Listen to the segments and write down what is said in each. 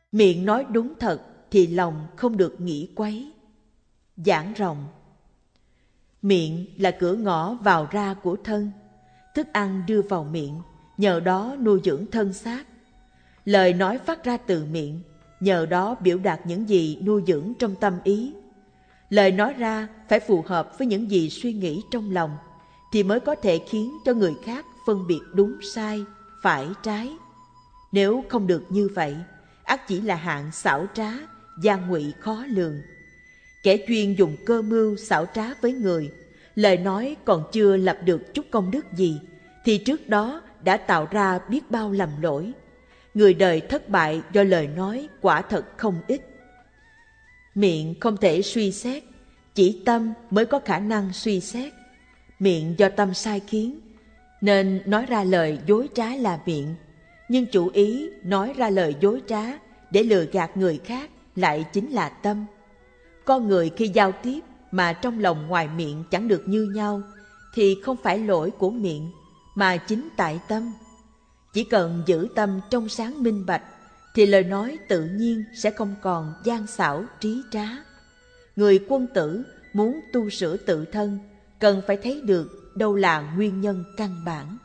Miệng nói đúng thật thì lòng không được nghĩ quấy. Giảng rộng. Miệng là cửa ngõ vào ra của thân. Thức ăn đưa vào miệng, nhờ đó nuôi dưỡng thân xác. Lời nói phát ra từ miệng, nhờ đó biểu đạt những gì nuôi dưỡng trong tâm ý. Lời nói ra phải phù hợp với những gì suy nghĩ trong lòng, thì mới có thể khiến cho người khác phân biệt đúng sai, phải trái. Nếu không được như vậy, ắt chỉ là hạng xảo trá, gian ngụy khó lường. Kẻ chuyên dùng cơ mưu xảo trá với người, lời nói còn chưa lập được chút công đức gì, thì trước đó đã tạo ra biết bao lầm lỗi. Người đời thất bại do lời nói quả thật không ít. Miệng không thể suy xét, chỉ tâm mới có khả năng suy xét. Miệng do tâm sai khiến, nên nói ra lời dối trá là miệng. Nhưng chủ ý nói ra lời dối trá để lừa gạt người khác lại chính là tâm. Con người khi giao tiếp mà trong lòng ngoài miệng chẳng được như nhau, thì không phải lỗi của miệng, mà chính tại tâm. Chỉ cần giữ tâm trong sáng minh bạch, thì lời nói tự nhiên sẽ không còn gian xảo trí trá. Người quân tử muốn tu sửa tự thân, cần phải thấy được đâu là nguyên nhân căn bản.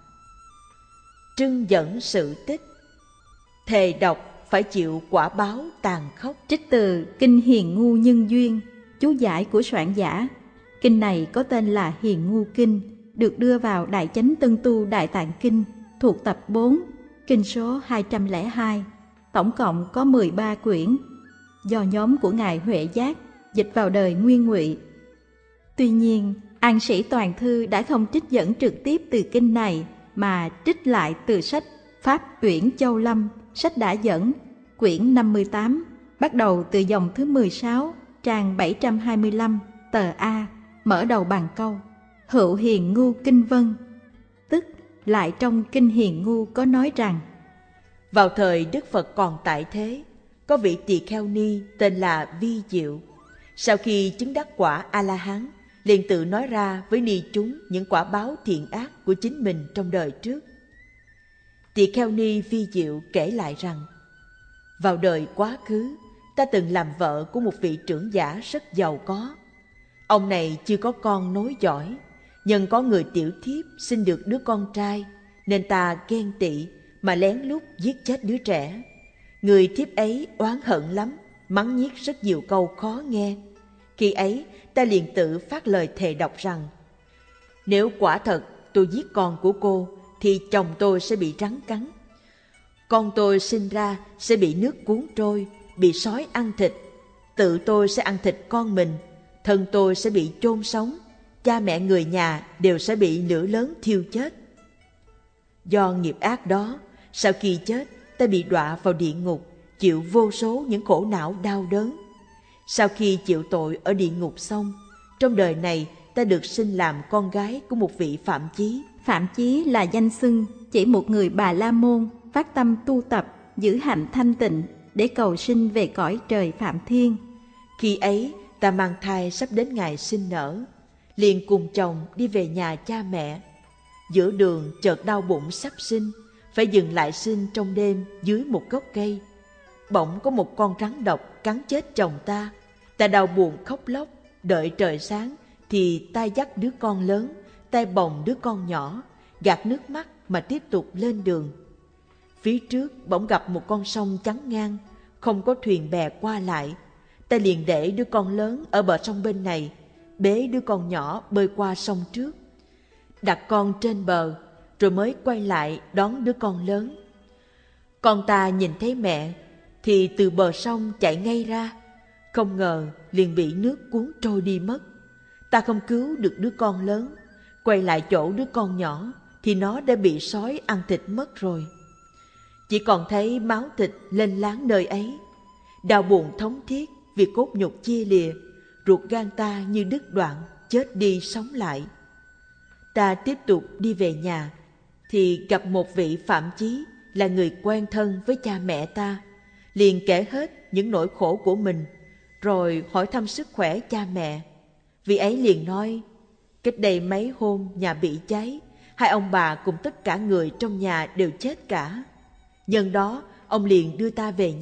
Trưng dẫn sự tích. Thề độc phải chịu quả báo tàn khốc. Trích từ Kinh Hiền Ngu Nhân Duyên, chú giải của soạn giả. Kinh này có tên là Hiền Ngu Kinh, được đưa vào Đại Chánh Tân Tu Đại Tạng Kinh, thuộc tập 4, kinh số 202. Tổng cộng có 13 quyển, do nhóm của Ngài Huệ Giác dịch vào đời Nguyên Ngụy. Tuy nhiên, An Sĩ Toàn Thư đã không trích dẫn trực tiếp từ kinh này, mà trích lại từ sách Pháp Uyển Châu Lâm, sách đã dẫn, quyển 58, bắt đầu từ dòng thứ 16, trang 725, tờ A, mở đầu bằng câu Hữu Hiền Ngu Kinh Vân. Tức lại trong Kinh Hiền Ngu có nói rằng: vào thời Đức Phật còn tại thế, có vị tỳ kheo ni tên là Vi Diệu. Sau khi chứng đắc quả A-la-hán, liền tự nói ra với ni chúng những quả báo thiện ác của chính mình trong đời trước. Tỳ kheo ni Vi Diệu kể lại rằng: vào đời quá khứ, ta từng làm vợ của một vị trưởng giả rất giàu có. Ông này chưa có con nối dõi, nhưng có người tiểu thiếp sinh được đứa con trai, nên ta ghen tị mà lén lút giết chết đứa trẻ. Người thiếp ấy oán hận lắm, mắng nhiếc rất nhiều câu khó nghe. Khi ấy ta liền tự phát lời thề độc rằng: nếu quả thật tôi giết con của cô, thì chồng tôi sẽ bị rắn cắn, con tôi sinh ra sẽ bị nước cuốn trôi, bị sói ăn thịt, tự tôi sẽ ăn thịt con mình, thân tôi sẽ bị chôn sống, cha mẹ người nhà đều sẽ bị lửa lớn thiêu chết. Do nghiệp ác đó, sau khi chết, ta bị đọa vào địa ngục, chịu vô số những khổ não đau đớn. Sau khi chịu tội ở địa ngục xong, trong đời này ta được sinh làm con gái của một vị Phạm Chí. Phạm Chí là danh xưng chỉ một người Bà La Môn phát tâm tu tập, giữ hạnh thanh tịnh để cầu sinh về cõi trời Phạm Thiên. Khi ấy ta mang thai sắp đến ngày sinh nở, liền cùng chồng đi về nhà cha mẹ. Giữa đường chợt đau bụng sắp sinh, phải dừng lại sinh trong đêm dưới một gốc cây. Bỗng có một con rắn độc cắn chết chồng ta. Ta đau buồn khóc lóc, đợi trời sáng thì ta dắt đứa con lớn, tay bồng đứa con nhỏ, gạt nước mắt mà tiếp tục lên đường. Phía trước bỗng gặp một con sông chắn ngang, không có thuyền bè qua lại. Ta liền để đứa con lớn ở bờ sông bên này, bế đứa con nhỏ bơi qua sông trước, đặt con trên bờ, rồi mới quay lại đón đứa con lớn. Con ta nhìn thấy mẹ thì từ bờ sông chạy ngay ra, không ngờ liền bị nước cuốn trôi đi mất. Ta không cứu được đứa con lớn, quay lại chỗ đứa con nhỏ thì nó đã bị sói ăn thịt mất rồi. Chỉ còn thấy máu thịt lênh láng nơi ấy. Đau buồn thống thiết vì cốt nhục chia lìa, ruột gan ta như đứt đoạn, chết đi sống lại. Ta tiếp tục đi về nhà thì gặp một vị Phạm Chí là người quen thân với cha mẹ ta, liền kể hết những nỗi khổ của mình, rồi hỏi thăm sức khỏe cha mẹ. Vị ấy liền nói: cách đây mấy hôm nhà bị cháy, hai ông bà cùng tất cả người trong nhà đều chết cả. Nhân đó ông liền đưa ta về nhà,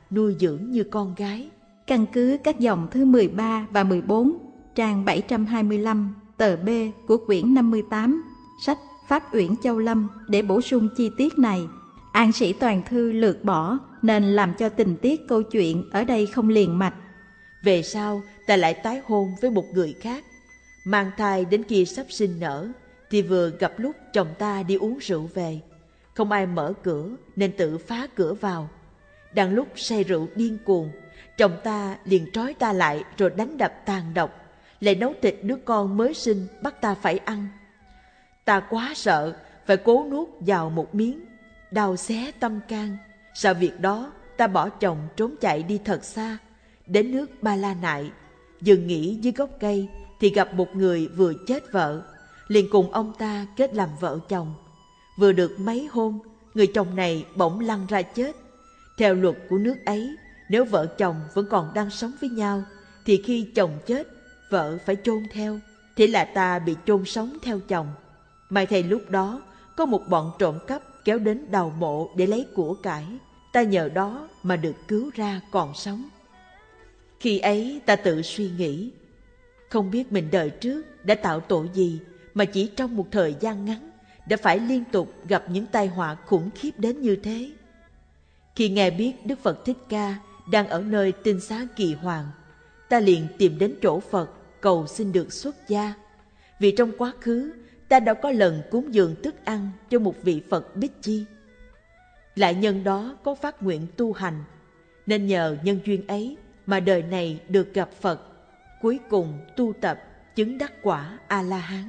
nuôi dưỡng như con gái. Căn cứ các dòng thứ 13 và 14, trang 725, tờ B của quyển 58, sách Pháp Uyển Châu Lâm để bổ sung chi tiết này, An Sĩ Toàn Thư lược bỏ nên làm cho tình tiết câu chuyện ở đây không liền mạch. Về sau, ta lại tái hôn với một người khác. Mang thai đến khi sắp sinh nở, thì vừa gặp lúc chồng ta đi uống rượu về. Không ai mở cửa nên tự phá cửa vào. Đang lúc say rượu điên cuồng, chồng ta liền trói ta lại rồi đánh đập tàn độc, lại nấu thịt đứa con mới sinh bắt ta phải ăn. Ta quá sợ, phải cố nuốt vào một miếng, đau xé tâm can. Sau việc đó, ta bỏ chồng trốn chạy đi thật xa, đến nước Ba La Nại. Dừng nghỉ dưới gốc cây thì gặp một người vừa chết vợ, liền cùng ông ta kết làm vợ chồng. Vừa được mấy hôm, người chồng này bỗng lăn ra chết. Theo luật của nước ấy, nếu vợ chồng vẫn còn đang sống với nhau, thì khi chồng chết, vợ phải chôn theo. Thế là ta bị chôn sống theo chồng. May thay lúc đó, có một bọn trộm cắp kéo đến đào mộ để lấy của cải. Ta nhờ đó mà được cứu ra còn sống. Khi ấy ta tự suy nghĩ, không biết mình đời trước đã tạo tội gì mà chỉ trong một thời gian ngắn đã phải liên tục gặp những tai họa khủng khiếp đến như thế. Khi nghe biết Đức Phật Thích Ca đang ở nơi tinh xá Kỳ Hoàng, ta liền tìm đến chỗ Phật cầu xin được xuất gia. Vì trong quá khứ ta đã có lần cúng dường thức ăn cho một vị Phật Bích Chi. Lại nhân đó có phát nguyện tu hành, nên nhờ nhân duyên ấy mà đời này được gặp Phật, cuối cùng tu tập chứng đắc quả A-la-hán.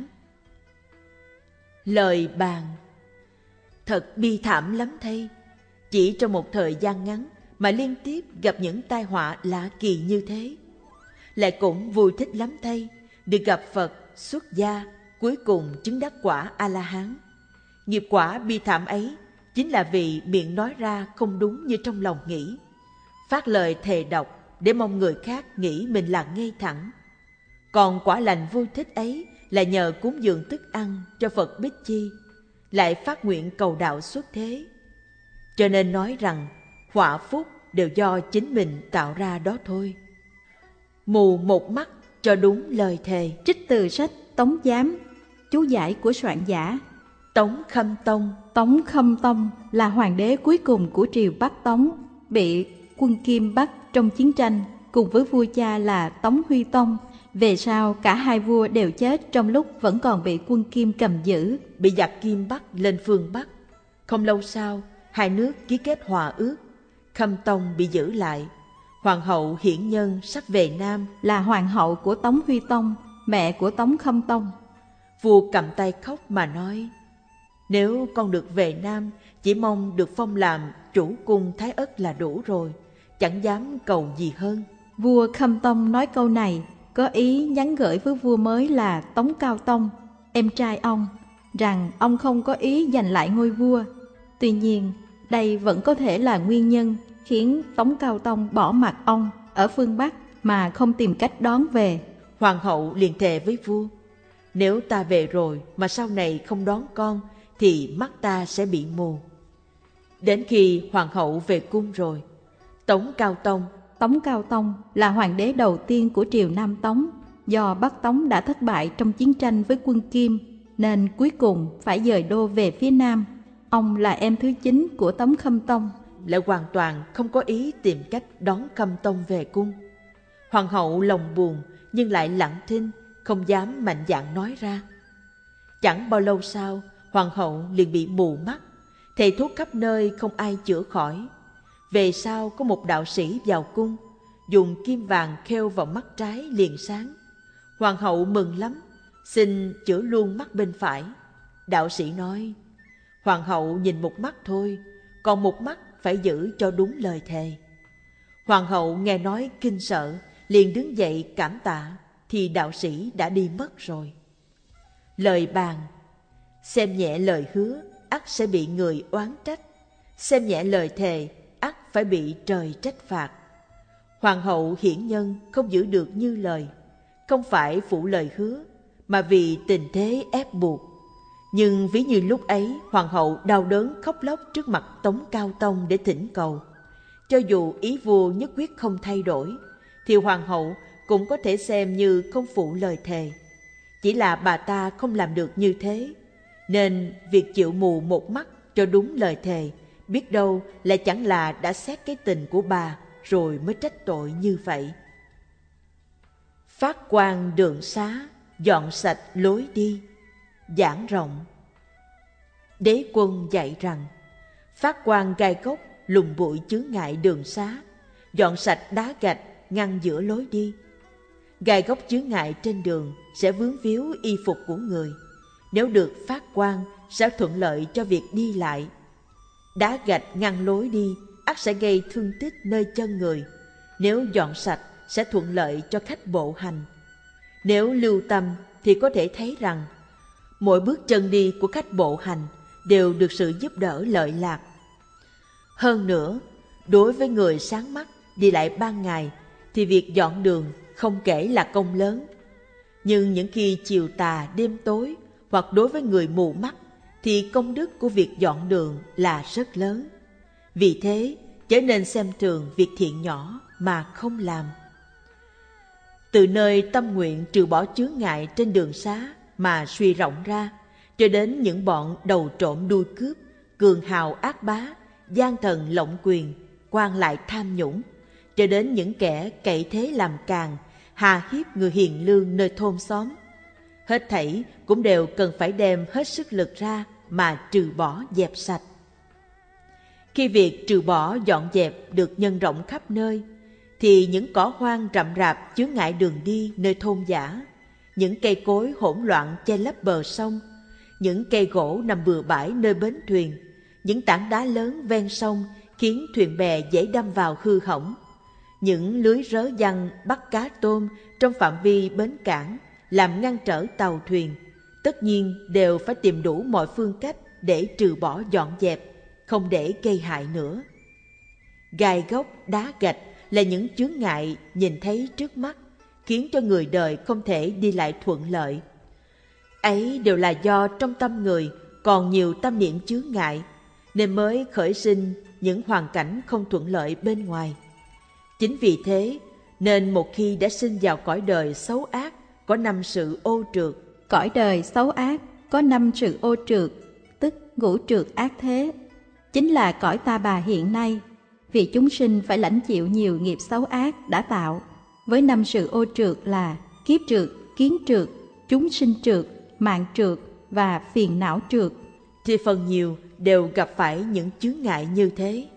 Lời bàn: thật bi thảm lắm thay, chỉ trong một thời gian ngắn mà liên tiếp gặp những tai họa lạ kỳ như thế. Lại cũng vui thích lắm thay, được gặp Phật, xuất gia, cuối cùng chứng đắc quả A-la-hán. Nghiệp quả bi thảm ấy chính là vì miệng nói ra không đúng như trong lòng nghĩ, phát lời thề độc để mong người khác nghĩ mình là ngay thẳng. Còn quả lành vui thích ấy là nhờ cúng dường thức ăn cho Phật Bích Chi, lại phát nguyện cầu đạo xuất thế. Cho nên nói rằng họa phúc đều do chính mình tạo ra đó thôi. Mù một mắt cho đúng lời thề. Trích từ sách Tống Giám, chú giải của soạn giả Tống Khâm Tông. Tống Khâm Tông là hoàng đế cuối cùng của triều Bắc Tống, bị quân Kim bắt trong chiến tranh cùng với vua cha là Tống Huy Tông. Về sau cả hai vua đều chết trong lúc vẫn còn bị quân Kim cầm giữ, bị giặc Kim bắt lên phương Bắc. Không lâu sau, hai nước ký kết hòa ước, Khâm Tông bị giữ lại. Hoàng hậu Hiển Nhân sắp về Nam, là hoàng hậu của Tống Huy Tông, mẹ của Tống Khâm Tông. Vua cầm tay khóc mà nói: nếu con được về Nam, chỉ mong được phong làm chủ cung Thái Ất là đủ rồi, chẳng dám cầu gì hơn. Vua Khâm Tông nói câu này có ý nhắn gửi với vua mới là Tống Cao Tông, em trai ông, rằng ông không có ý giành lại ngôi vua. Tuy nhiên, đây vẫn có thể là nguyên nhân khiến Tống Cao Tông bỏ mặc ông ở phương Bắc mà không tìm cách đón về. Hoàng hậu liền thề với vua: nếu ta về rồi mà sau này không đón con, thì mắt ta sẽ bị mù. Đến khi hoàng hậu về cung rồi, Tống Cao Tông là hoàng đế đầu tiên của triều Nam Tống. Do Bắc Tống đã thất bại trong chiến tranh với quân Kim, nên cuối cùng phải dời đô về phía Nam. Ông là em thứ 9 của Tống Khâm Tông, lại hoàn toàn không có ý tìm cách đón Khâm Tông về cung. Hoàng hậu lòng buồn nhưng lại lặng thinh, không dám mạnh dạn nói ra. Chẳng bao lâu sau, hoàng hậu liền bị mù mắt, thầy thuốc khắp nơi không ai chữa khỏi. Về sau có một đạo sĩ vào cung, dùng kim vàng khêu vào mắt trái liền sáng. Hoàng hậu mừng lắm, xin chữa luôn mắt bên phải. Đạo sĩ nói: hoàng hậu nhìn một mắt thôi, còn một mắt phải giữ cho đúng lời thề. Hoàng hậu nghe nói kinh sợ, liền đứng dậy cảm tạ, thì đạo sĩ đã đi mất rồi. Lời bàn: xem nhẹ lời hứa, ắt sẽ bị người oán trách. Xem nhẹ lời thề, ắt phải bị trời trách phạt. Hoàng hậu Hiển Nhân không giữ được như lời, không phải phụ lời hứa, mà vì tình thế ép buộc. Nhưng ví như lúc ấy, hoàng hậu đau đớn khóc lóc trước mặt Tống Cao Tông để thỉnh cầu. Cho dù ý vua nhất quyết không thay đổi, thì hoàng hậu cũng có thể xem như không phụ lời thề. Chỉ là bà ta không làm được như thế, nên việc chịu mù một mắt cho đúng lời thề, biết đâu lại chẳng là đã xét cái tình của bà rồi mới trách tội như vậy. Phát quang đường xá, dọn sạch lối đi. Giảng rộng. Đế quân dạy rằng, phát quang gai góc lùng bụi chướng ngại đường xá, dọn sạch đá gạch ngăn giữa lối đi. Gai góc chướng ngại trên đường sẽ vướng víu y phục của người. Nếu được phát quang sẽ thuận lợi cho việc đi lại. Đá gạch ngăn lối đi ắt sẽ gây thương tích nơi chân người. Nếu dọn sạch sẽ thuận lợi cho khách bộ hành. Nếu lưu tâm thì có thể thấy rằng mỗi bước chân đi của khách bộ hành đều được sự giúp đỡ lợi lạc. Hơn nữa, đối với người sáng mắt đi lại ban ngày thì việc dọn đường không kể là công lớn. Nhưng những khi chiều tà đêm tối hoặc đối với người mù mắt thì công đức của việc dọn đường là rất lớn. Vì thế, chớ nên xem thường việc thiện nhỏ mà không làm. Từ nơi tâm nguyện trừ bỏ chướng ngại trên đường xá mà suy rộng ra, cho đến những bọn đầu trộm đuôi cướp, cường hào ác bá, gian thần lộng quyền, quan lại tham nhũng, cho đến những kẻ cậy thế làm càng, hà hiếp người hiền lương nơi thôn xóm. Hết thảy cũng đều cần phải đem hết sức lực ra mà trừ bỏ dẹp sạch. Khi việc trừ bỏ dọn dẹp được nhân rộng khắp nơi, thì những cỏ hoang rậm rạp chướng ngại đường đi nơi thôn dã, những cây cối hỗn loạn che lấp bờ sông, những cây gỗ nằm bừa bãi nơi bến thuyền, những tảng đá lớn ven sông khiến thuyền bè dễ đâm vào hư hỏng, những lưới rớ giăng bắt cá tôm trong phạm vi bến cảng làm ngăn trở tàu thuyền, tất nhiên đều phải tìm đủ mọi phương cách để trừ bỏ dọn dẹp, không để gây hại nữa. Gai góc, đá gạch là những chướng ngại nhìn thấy trước mắt, khiến cho người đời không thể đi lại thuận lợi. Ấy đều là do trong tâm người còn nhiều tâm niệm chướng ngại, nên mới khởi sinh những hoàn cảnh không thuận lợi bên ngoài. Chính vì thế, nên một khi đã sinh vào cõi đời xấu ác, có 5 sự ô trượt. Cõi đời xấu ác có 5 sự ô trượt, tức ngũ trượt ác thế. Chính là cõi ta bà hiện nay, vì chúng sinh phải lãnh chịu nhiều nghiệp xấu ác đã tạo, với 5 sự ô trượt là kiếp trượt, kiến trượt, chúng sinh trượt, mạng trượt và phiền não trượt. Thì phần nhiều đều gặp phải những chướng ngại như thế.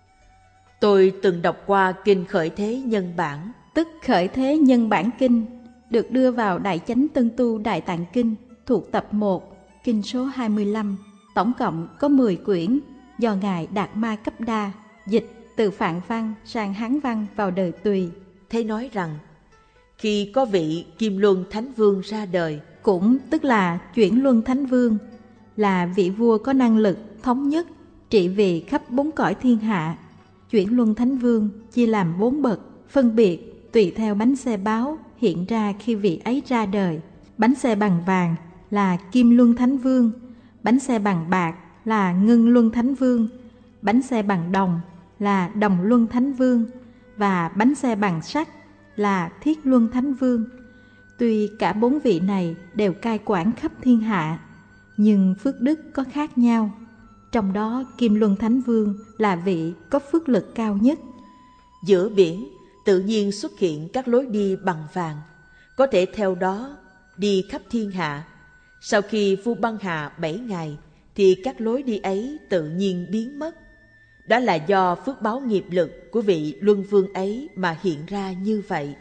Tôi từng đọc qua kinh Khởi Thế Nhân Bản, tức Khởi Thế Nhân Bản Kinh, được đưa vào Đại Chánh Tân Tu Đại Tạng Kinh thuộc tập 1, kinh số 25, tổng cộng có 10 quyển, do Ngài Đạt Ma Cấp Đa dịch từ Phạn văn sang Hán văn vào đời Tùy. thấy nói rằng khi có vị Kim Luân Thánh Vương ra đời, cũng tức là Chuyển Luân Thánh Vương, là vị vua có năng lực thống nhất trị vì khắp 4 cõi thiên hạ. Chuyển Luân Thánh Vương chia làm 4 bậc, phân biệt tùy theo bánh xe báo hiện ra khi vị ấy ra đời. Bánh xe bằng vàng là Kim Luân Thánh Vương, bánh xe bằng bạc là Ngân Luân Thánh Vương, bánh xe bằng đồng là Đồng Luân Thánh Vương, và bánh xe bằng sắt là Thiết Luân Thánh Vương. Tuy cả 4 vị này đều cai quản khắp thiên hạ, nhưng phước đức có khác nhau. Trong đó Kim Luân Thánh Vương là vị có phước lực cao nhất. Giữa biển tự nhiên xuất hiện các lối đi bằng vàng, có thể theo đó đi khắp thiên hạ. Sau khi vua băng hà 7 ngày thì các lối đi ấy tự nhiên biến mất. Đó là do phước báo nghiệp lực của vị Luân Vương ấy mà hiện ra như vậy.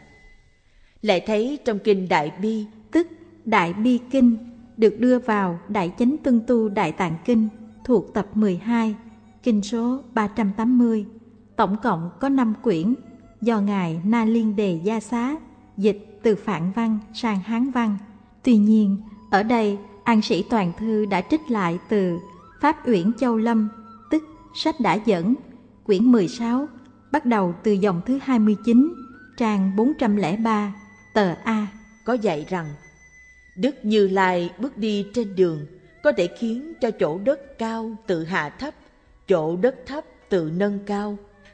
Lại thấy trong kinh Đại Bi, tức Đại Bi Kinh, được đưa vào Đại Chánh Tân Tu Đại Tạng Kinh thuộc tập 12, kinh số 380, tổng cộng có 5 quyển, do Ngài Na Liên Đề Gia Xá dịch từ Phạn văn sang Hán văn. Tuy nhiên, ở đây An Sĩ Toàn Thư đã trích lại từ Pháp Uyển Châu Lâm, tức sách đã dẫn, quyển 16, bắt đầu từ dòng thứ 29, trang 403, tờ A. Có dạy rằng, Đức Như Lai bước đi trên đường có thể khiến cho chỗ đất cao tự hạ thấp, chỗ đất thấp tự nâng cao,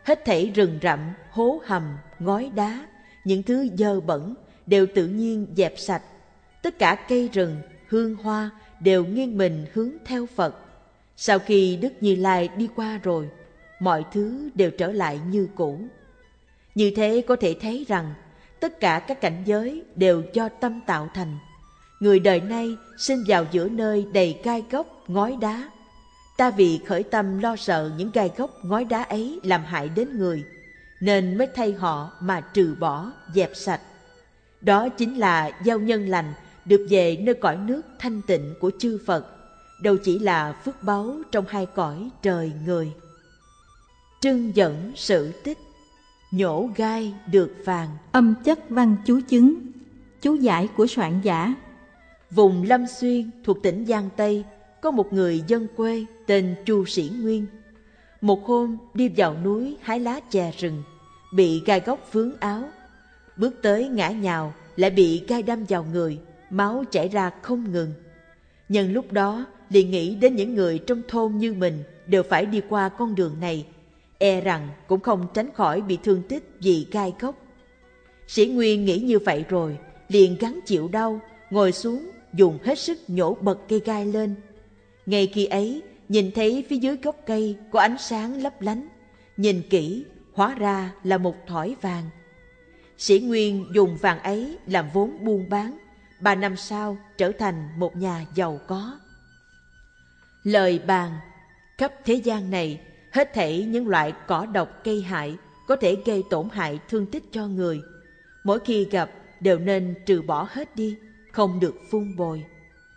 hết thảy rừng rậm, hố hầm, ngói đá, những thứ dơ bẩn đều tự nhiên dẹp sạch. Tất cả cây rừng, hương hoa đều nghiêng mình hướng theo Phật. Sau khi Đức Như Lai đi qua rồi, mọi thứ đều trở lại như cũ. Như thế có thể thấy rằng tất cả các cảnh giới đều do tâm tạo thành. Người đời nay sinh vào giữa nơi đầy gai góc, ngói đá. Ta vì khởi tâm lo sợ những gai góc, ngói đá ấy làm hại đến người, nên mới thay họ mà trừ bỏ, dẹp sạch. Đó chính là gieo nhân lành được về nơi cõi nước thanh tịnh của chư Phật, đâu chỉ là phước báu trong hai cõi trời người. Trưng dẫn sự tích, nhổ gai được vàng. Âm chất văn chú chứng. Chú giải của soạn giả. Vùng Lâm Xuyên thuộc tỉnh Giang Tây có một người dân quê tên Chu Sĩ Nguyên. Một hôm đi vào núi hái lá chè rừng, bị gai góc vướng áo. Bước tới ngã nhào, lại bị gai đâm vào người, máu chảy ra không ngừng. Nhân lúc đó liền nghĩ đến những người trong thôn như mình đều phải đi qua con đường này, e rằng cũng không tránh khỏi bị thương tích vì gai góc. Sĩ Nguyên nghĩ như vậy rồi, liền gắng chịu đau, ngồi xuống dùng hết sức nhổ bật cây gai lên. Ngay khi ấy, nhìn thấy phía dưới gốc cây có ánh sáng lấp lánh, nhìn kỹ hóa ra là một thỏi vàng. Sĩ Nguyên dùng vàng ấy làm vốn buôn bán, 3 năm sau trở thành một nhà giàu có. Lời bàn: khắp thế gian này, hết thảy những loại cỏ độc cây hại có thể gây tổn hại thương tích cho người, mỗi khi gặp đều nên trừ bỏ hết đi, không được phun bồi.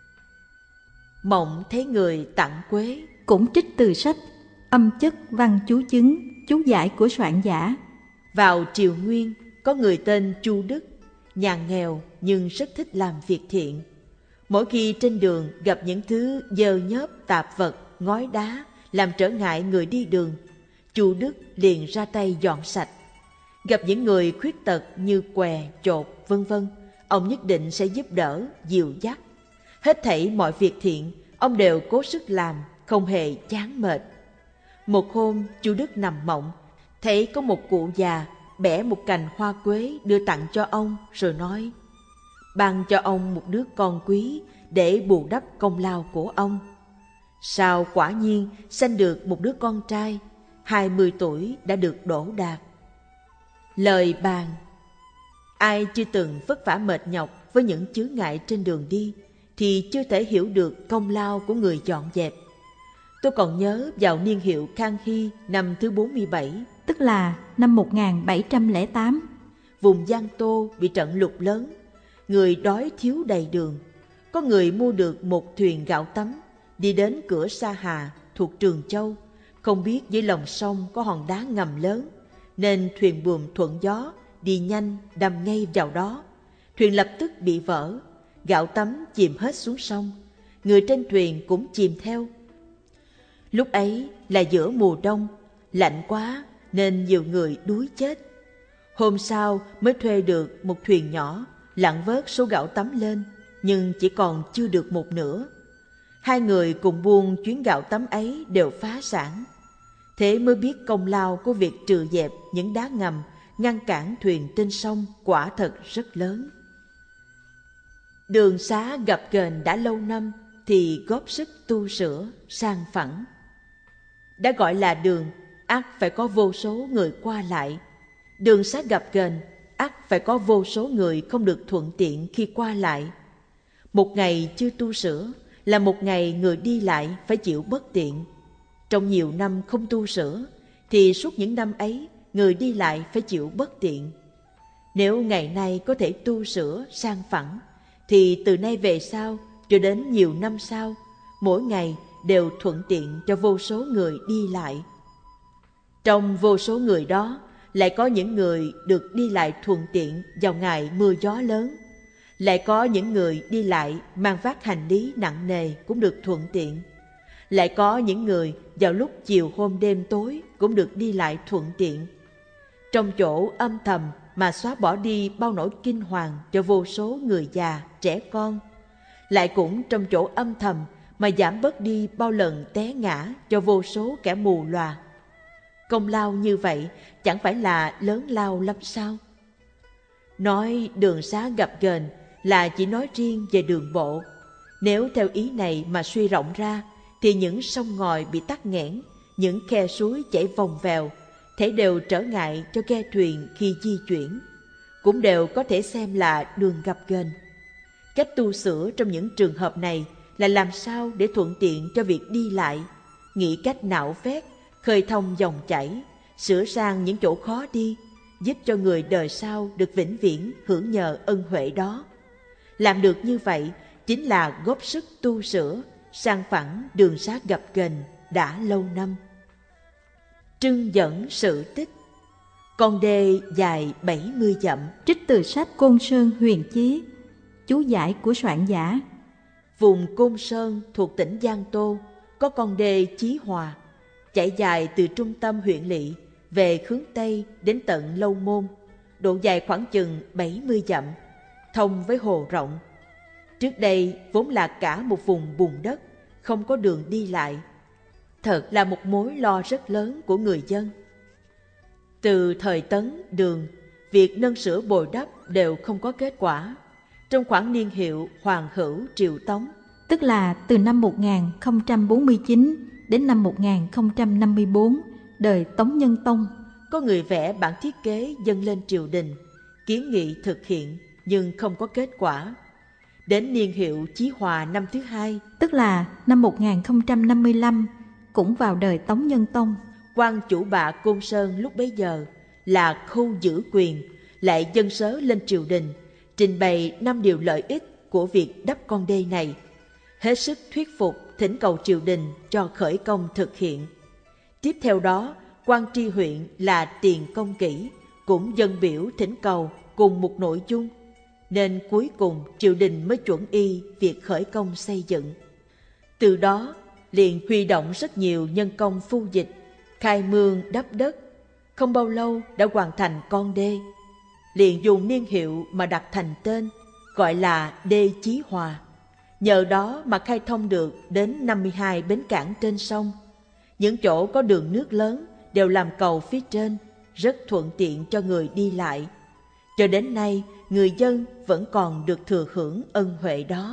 Mộng thấy người tặng quế. Cũng trích từ sách Âm chất văn chú chứng, chú giải của soạn giả. Vào triều Nguyên, có người tên Chu Đức, nhà nghèo nhưng rất thích làm việc thiện. Mỗi khi trên đường gặp những thứ dơ nhớp, tạp vật, ngói đá làm trở ngại người đi đường, Chu Đức liền ra tay dọn sạch. Gặp những người khuyết tật như què, chột, vân vân, ông nhất định sẽ giúp đỡ, dìu dắt. Hết thảy mọi việc thiện, ông đều cố sức làm, không hề chán mệt. Một hôm, Chu Đức nằm mộng, thấy có một cụ già bẻ một cành hoa quế đưa tặng cho ông, rồi nói: ban cho ông một đứa con quý để bù đắp công lao của ông. Sao quả nhiên sanh được một đứa con trai, 20 tuổi đã được đỗ đạt. Lời bàn: ai chưa từng vất vả mệt nhọc với những chướng ngại trên đường đi thì chưa thể hiểu được công lao của người dọn dẹp. Tôi còn nhớ vào niên hiệu Khang Hy năm thứ 47, tức là năm 1708, vùng Giang Tô bị trận lụt lớn, người đói thiếu đầy đường. Có người mua được một thuyền gạo tấm, đi đến cửa Sa Hà thuộc Trường Châu, không biết dưới lòng sông có hòn đá ngầm lớn, nên thuyền buồm thuận gió đi nhanh đâm ngay vào đó. Thuyền lập tức bị vỡ, gạo tấm chìm hết xuống sông, người trên thuyền cũng chìm theo. Lúc ấy là giữa mùa đông, lạnh quá nên nhiều người đuối chết. Hôm sau mới thuê được một thuyền nhỏ, lặn vớt số gạo tấm lên, nhưng chỉ còn chưa được một nửa. Hai người cùng buôn chuyến gạo tấm ấy đều phá sản. Thế mới biết công lao của việc trừ dẹp những đá ngầm ngăn cản thuyền trên sông quả thật rất lớn. Đường xá gập ghềnh đã lâu năm thì góp sức tu sửa, sang phẳng. Đã gọi là đường, ắt phải có vô số người qua lại. Đường xá gập ghềnh, ắt phải có vô số người không được thuận tiện khi qua lại. Một ngày chưa tu sửa là một ngày người đi lại phải chịu bất tiện. Trong nhiều năm không tu sửa thì suốt những năm ấy người đi lại phải chịu bất tiện. Nếu ngày nay có thể tu sửa, sang phẳng thì từ nay về sau cho đến nhiều năm sau, mỗi ngày đều thuận tiện cho vô số người đi lại. Trong vô số người đó lại có những người được đi lại thuận tiện vào ngày mưa gió lớn, lại có những người đi lại mang vác hành lý nặng nề cũng được thuận tiện, lại có những người vào lúc chiều hôm đêm tối cũng được đi lại thuận tiện. Trong chỗ âm thầm mà xóa bỏ đi bao nỗi kinh hoàng cho vô số người già, trẻ con, lại cũng trong chỗ âm thầm mà giảm bớt đi bao lần té ngã cho vô số kẻ mù lòa. Công lao như vậy chẳng phải là lớn lao lắm sao? Nói đường xá gập ghềnh là chỉ nói riêng về đường bộ. Nếu theo ý này mà suy rộng ra, thì những sông ngòi bị tắc nghẽn, những khe suối chảy vòng vèo, thể đều trở ngại cho ghe thuyền khi di chuyển, cũng đều có thể xem là đường gập ghềnh. Cách tu sửa trong những trường hợp này là làm sao để thuận tiện cho việc đi lại, nghĩ cách nạo vét, khơi thông dòng chảy, sửa sang những chỗ khó đi, giúp cho người đời sau được vĩnh viễn hưởng nhờ ân huệ đó. Làm được như vậy chính là góp sức tu sửa, sang phẳng đường xá gập ghềnh đã lâu năm. Trưng dẫn sự tích. Con đê dài 70 dặm. Trích từ sách Côn Sơn Huyền Chí. Chú giải của soạn giả. Vùng Côn Sơn thuộc tỉnh Giang Tô có con đê Chí Hòa, chạy dài từ trung tâm huyện lỵ về hướng Tây đến tận Lâu Môn, độ dài khoảng chừng 70 dặm, thông với hồ rộng. Trước đây vốn là cả một vùng bùn đất, không có đường đi lại. Thật là một mối lo rất lớn của người dân. Từ thời Tấn, Đường, việc nâng sửa bồi đắp đều không có kết quả. Trong khoảng niên hiệu Hoàng Hữu Triều Tống, tức là từ năm 1049 đến năm 1054, đời Tống Nhân Tông, có người vẽ bản thiết kế dâng lên triều đình, kiến nghị thực hiện nhưng không có kết quả. Đến niên hiệu Chí Hòa năm thứ hai, tức là năm 1055, cũng vào đời Tống Nhân Tông, quan chủ bạ Côn Sơn lúc bấy giờ là Khâu Giữ Quyền lại dâng sớ lên triều đình, trình bày 5 điều lợi ích của việc đắp con đê này, hết sức thuyết phục, thỉnh cầu triều đình cho khởi công thực hiện. Tiếp theo đó, quan tri huyện là Tiền Công Kỷ cũng dâng biểu thỉnh cầu cùng một nội dung, nên cuối cùng triều đình mới chuẩn y việc khởi công xây dựng. Từ đó liền huy động rất nhiều nhân công phu dịch, khai mương đắp đất, không bao lâu đã hoàn thành con đê. Liền dùng niên hiệu mà đặt thành tên, gọi là đê Chí Hòa. Nhờ đó mà khai thông được đến 52 bến cảng trên sông. Những chỗ có đường nước lớn đều làm cầu phía trên, rất thuận tiện cho người đi lại. Cho đến nay, người dân vẫn còn được thừa hưởng ân huệ đó.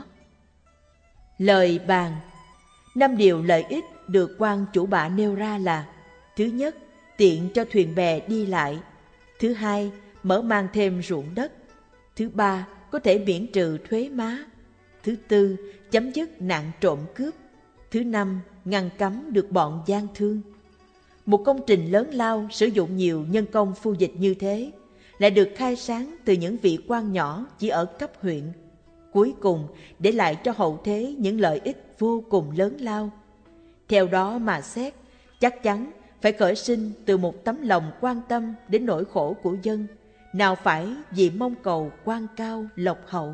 Lời bàn. 5 điều lợi ích được quan chủ bạ nêu ra là: thứ nhất, tiện cho thuyền bè đi lại; thứ hai, mở mang thêm ruộng đất; thứ ba, có thể miễn trừ thuế má; thứ tư, chấm dứt nạn trộm cướp; thứ năm, ngăn cấm được bọn gian thương. Một công trình lớn lao sử dụng nhiều nhân công phu dịch như thế, lại được khai sáng từ những vị quan nhỏ chỉ ở cấp huyện, cuối cùng để lại cho hậu thế những lợi ích vô cùng lớn lao. Theo đó mà xét, chắc chắn phải khởi sinh từ một tấm lòng quan tâm đến nỗi khổ của dân, nào phải vì mong cầu quan cao lộc hậu.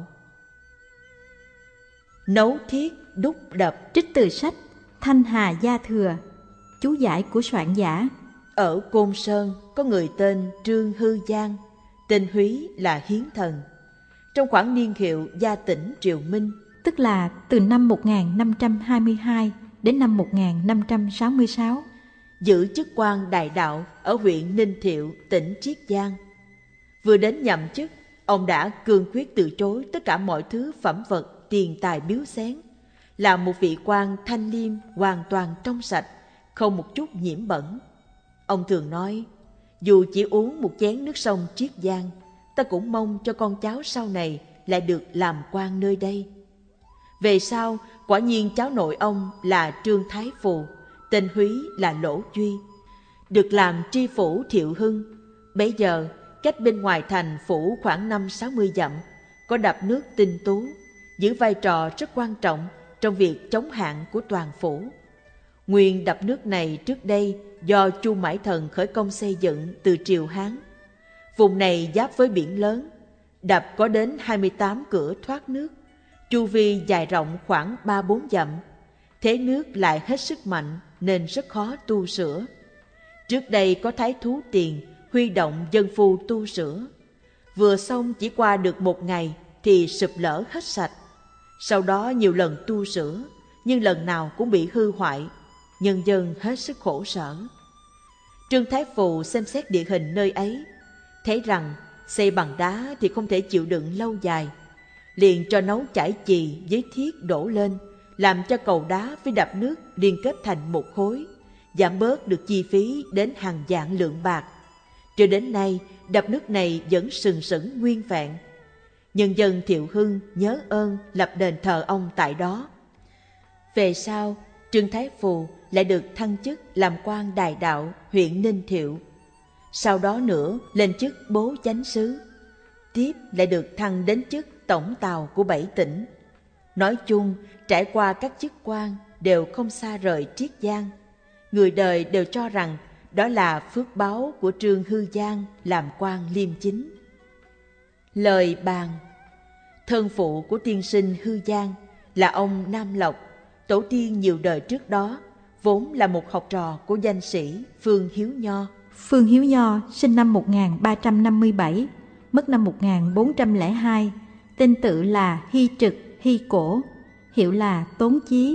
Nấu thiết đúc đập. Trích từ sách Thanh Hà Gia Thừa. Chú giải của soạn giả. Ở Côn Sơn có người tên Trương Hư Giang, tên húy là Hiến Thần. Trong khoảng niên hiệu Gia Tỉnh Triều Minh, tức là từ năm 1522 đến năm 1566, giữ chức quan đại đạo ở huyện Ninh Thiệu, tỉnh Chiết Giang. Vừa đến nhậm chức, ông đã cương quyết từ chối tất cả mọi thứ phẩm vật, tiền tài biếu xén, là một vị quan thanh liêm hoàn toàn trong sạch, không một chút nhiễm bẩn. Ông thường nói, dù chỉ uống một chén nước sông Chiết Giang, ta cũng mong cho con cháu sau này lại được làm quan nơi đây. Về sau, quả nhiên cháu nội ông là Trương Thái Phù, tên húy là Lỗ Duy, được làm tri phủ Thiệu Hưng. Bấy giờ, cách bên ngoài thành phủ khoảng 50-60 dặm, có đập nước Tinh Tú, giữ vai trò rất quan trọng trong việc chống hạn của toàn phủ. Nguyên đập nước này trước đây do Chu Mãi Thần khởi công xây dựng từ triều Hán. Vùng này giáp với biển lớn, đập có đến 28 cửa thoát nước, chu vi dài rộng khoảng 3-4 dặm. Thế nước lại hết sức mạnh nên rất khó tu sửa. Trước đây có thái thú Tiền huy động dân phu tu sửa. Vừa xong chỉ qua được 1 ngày thì sụp lở hết sạch. Sau đó nhiều lần tu sửa, nhưng lần nào cũng bị hư hoại, nhân dân hết sức khổ sở. Trương Thái Phù xem xét địa hình nơi ấy, thấy rằng xây bằng đá thì không thể chịu đựng lâu dài, liền cho nấu chải chì với thiết đổ lên, làm cho cầu đá với đập nước liên kết thành một khối, giảm bớt được chi phí đến hàng vạn lượng bạc. Cho đến nay, đập nước này vẫn sừng sững nguyên vẹn. Nhân dân Thiệu Hưng nhớ ơn lập đền thờ ông tại đó. Về sau, Trương Thái Phù lại được thăng chức làm quan đài đạo huyện Ninh Thiệu. Sau đó nữa lên chức bố chánh sứ. Tiếp lại được thăng đến chức tổng tàu của 7 tỉnh. Nói chung, trải qua các chức quan đều không xa rời Triết Giang. Người đời đều cho rằng đó là phước báu của Trương Hư Giang làm quan liêm chính. Lời bàn: thân phụ của tiên sinh Hư Giang là ông Nam Lộc, tổ tiên nhiều đời trước đó, vốn là một học trò của danh sĩ Phương Hiếu Nho. Phương Hiếu Nho sinh năm 1357, mất năm 1402, tên tự là Hy Trực, Hy Cổ, hiệu là Tốn Chí,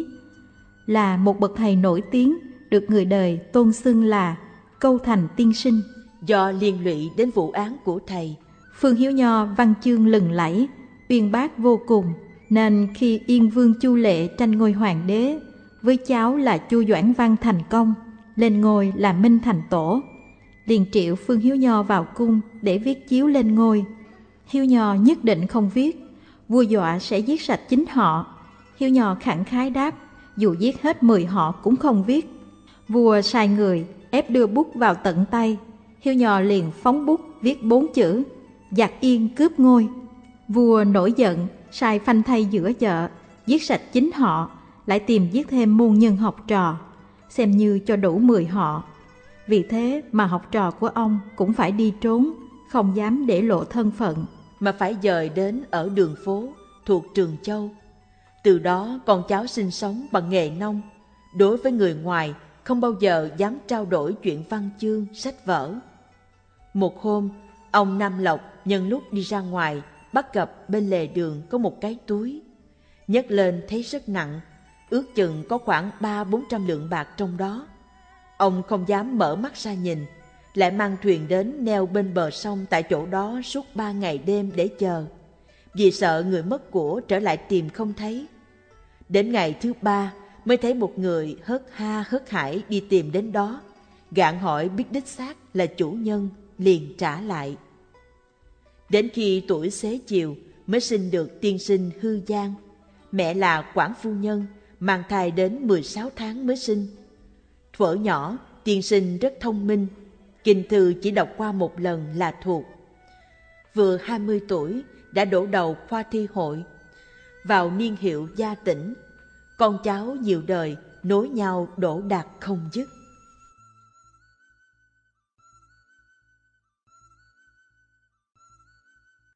là một bậc thầy nổi tiếng, được người đời tôn xưng là Câu Thành Tiên Sinh. Do liên lụy đến vụ án của thầy, Phương Hiếu Nho văn chương lừng lẫy, uyên bác vô cùng, nên khi Yên Vương Chu Lệ tranh ngôi hoàng đế, với cháu là Chu Doãn Văn thành công, lên ngôi là Minh Thành Tổ, liền triệu Phương Hiếu Nho vào cung để viết chiếu lên ngôi. Hiếu Nho nhất định không viết, vua dọa sẽ giết sạch chính họ. Hiếu Nho khẳng khái đáp, dù giết hết 10 họ cũng không viết. Vua sai người ép đưa bút vào tận tay. Hiếu Nho liền phóng bút viết 4 chữ: giặc Yên cướp ngôi. Vua nổi giận, sai phanh thây giữa chợ, giết sạch chính họ, lại tìm giết thêm môn nhân học trò, xem như cho đủ 10 họ. Vì thế mà học trò của ông cũng phải đi trốn, không dám để lộ thân phận, mà phải dời đến ở đường phố thuộc Trường Châu. Từ đó con cháu sinh sống bằng nghề nông, đối với người ngoài không bao giờ dám trao đổi chuyện văn chương, sách vở. Một hôm, ông Nam Lộc nhân lúc đi ra ngoài bắt gặp bên lề đường có một cái túi. Nhấc lên thấy rất nặng, ước chừng có khoảng 300-400 lượng bạc trong đó. Ông không dám mở mắt ra nhìn, lại mang thuyền đến neo bên bờ sông tại chỗ đó suốt 3 ngày đêm để chờ, vì sợ người mất của trở lại tìm không thấy. Đến ngày thứ 3 mới thấy một người hớt ha hớt hải đi tìm đến đó, gạn hỏi biết đích xác là chủ nhân, liền trả lại. Đến khi tuổi xế chiều mới sinh được tiên sinh Hư Giang. Mẹ là quản phu nhân, mang thai đến 16 tháng mới sinh. Thuở nhỏ, tiên sinh rất thông minh, kinh thư chỉ đọc qua một lần là thuộc. Vừa 20 tuổi đã đổ đầu khoa thi hội, vào niên hiệu gia tỉnh. Con cháu nhiều đời nối nhau đỗ đạt không dứt.